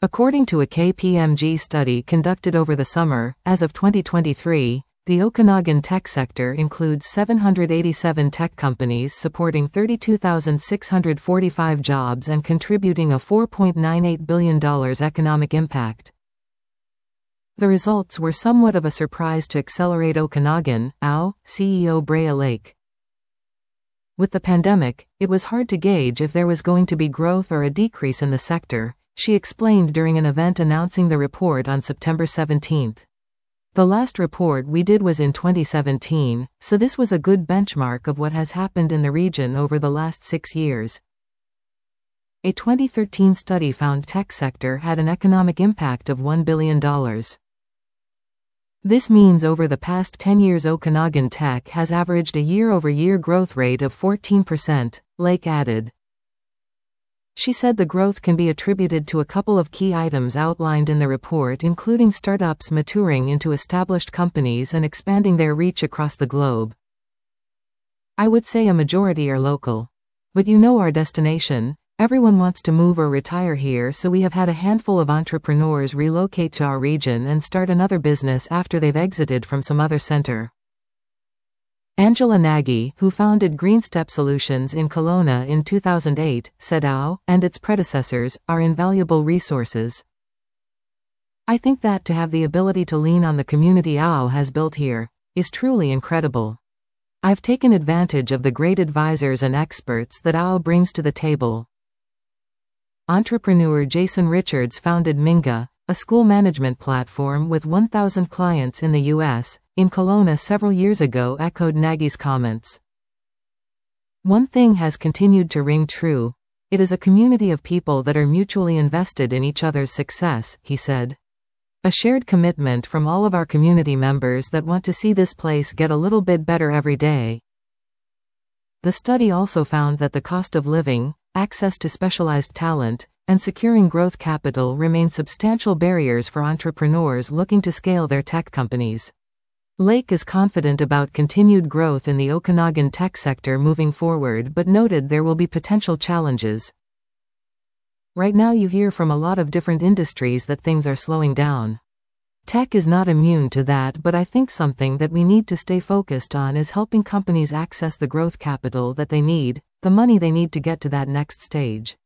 According to a KPMG study conducted over the summer, as of 2023, the Okanagan tech sector includes 787 tech companies supporting 32,645 jobs and contributing a $4.98 billion economic impact. The results were somewhat of a surprise to Accelerate Okanagan, OW, CEO Brea Lake. With the pandemic, it was hard to gauge if there was going to be growth or a decrease in the sector, she explained during an event announcing the report on September 17. The last report we did was in 2017, so this was a good benchmark of what has happened in the region over the last 6 years. A 2013 study found tech sector had an economic impact of $1 billion. This means over the past 10 years Okanagan Tech has averaged a year-over-year growth rate of 14%, Lake added. She said the growth can be attributed to a couple of key items outlined in the report, including startups maturing into established companies and expanding their reach across the globe. I would say a majority are local. But you know our destination, everyone wants to move or retire here, so we have had a handful of entrepreneurs relocate to our region and start another business after they've exited from some other center. Angela Nagy, who founded GreenStep Solutions in Kelowna in 2008, said OW, and its predecessors, are invaluable resources. I think that to have the ability to lean on the community OW has built here is truly incredible. I've taken advantage of the great advisors and experts that OW brings to the table. Entrepreneur Jason Richards founded Minga, a school management platform with 1,000 clients in the U.S., in Kelowna several years ago, echoed Nagy's comments. One thing has continued to ring true. It is a community of people that are mutually invested in each other's success, he said. A shared commitment from all of our community members that want to see this place get a little bit better every day. The study also found that the cost of living, access to specialized talent, and securing growth capital remain substantial barriers for entrepreneurs looking to scale their tech companies. Lake is confident about continued growth in the Okanagan tech sector moving forward, but noted there will be potential challenges. Right now you hear from a lot of different industries that things are slowing down. Tech is not immune to that, but I think something that we need to stay focused on is helping companies access the growth capital that they need, the money they need to get to that next stage.